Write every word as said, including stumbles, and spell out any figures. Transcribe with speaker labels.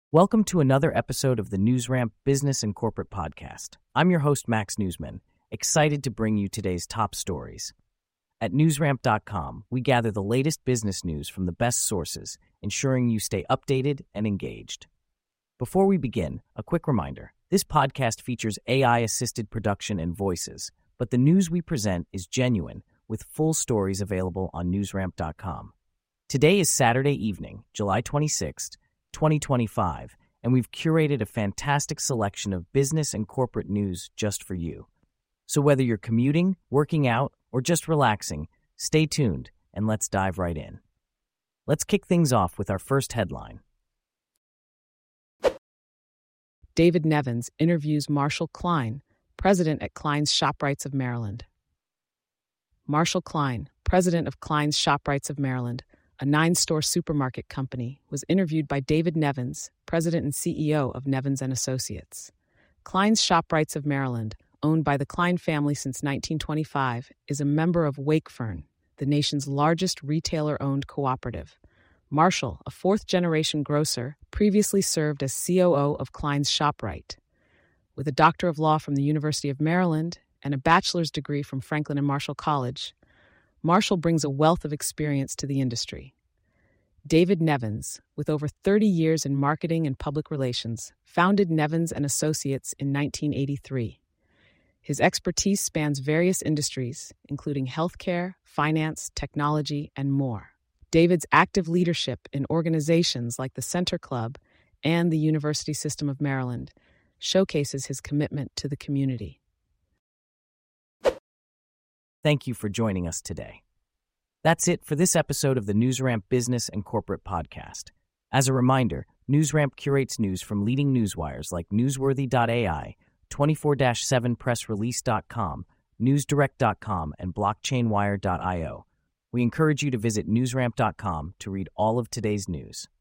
Speaker 1: Welcome to another episode of the NewsRamp Business and Corporate Podcast. I'm your host, Max Newsman, excited to bring you today's top stories. At newsramp dot com, we gather the latest business news from the best sources, ensuring you stay updated and engaged. Before we begin, a quick reminder. This podcast features A I-assisted production and voices, but the news we present is genuine, with full stories available on newsramp dot com. Today is Saturday evening, July twenty-sixth, twenty twenty-five, and we've curated a fantastic selection of business and corporate news just for you. So whether you're commuting, working out, or just relaxing, stay tuned and let's dive right in. Let's kick things off with our first headline.
Speaker 2: David Nevins interviews Marshall Klein, president at Klein's ShopRites of Maryland. Marshall Klein, president of Klein's ShopRites of Maryland, a nine-store supermarket company, was interviewed by David Nevins, president and C E O of Nevins and Associates. Klein's ShopRites of Maryland, owned by the Klein family since nineteen twenty-five, is a member of Wakefern, the nation's largest retailer-owned cooperative. Marshall, a fourth-generation grocer, previously served as C O O of Klein's ShopRite. With a Doctor of Law from the University of Maryland and a bachelor's degree from Franklin and Marshall College, Marshall brings a wealth of experience to the industry. David Nevins, with over thirty years in marketing and public relations, founded Nevins and Associates in nineteen eighty-three. His expertise spans various industries, including healthcare, finance, technology, and more. David's active leadership in organizations like the Center Club and the University System of Maryland showcases his commitment to the community.
Speaker 1: Thank you for joining us today. That's it for this episode of the NewsRamp Business and Corporate Podcast. As a reminder, NewsRamp curates news from leading newswires like newsworthy dot A I, twenty-four seven press release dot com, newsdirect dot com, and blockchain wire dot io. We encourage you to visit newsramp dot com to read all of today's news.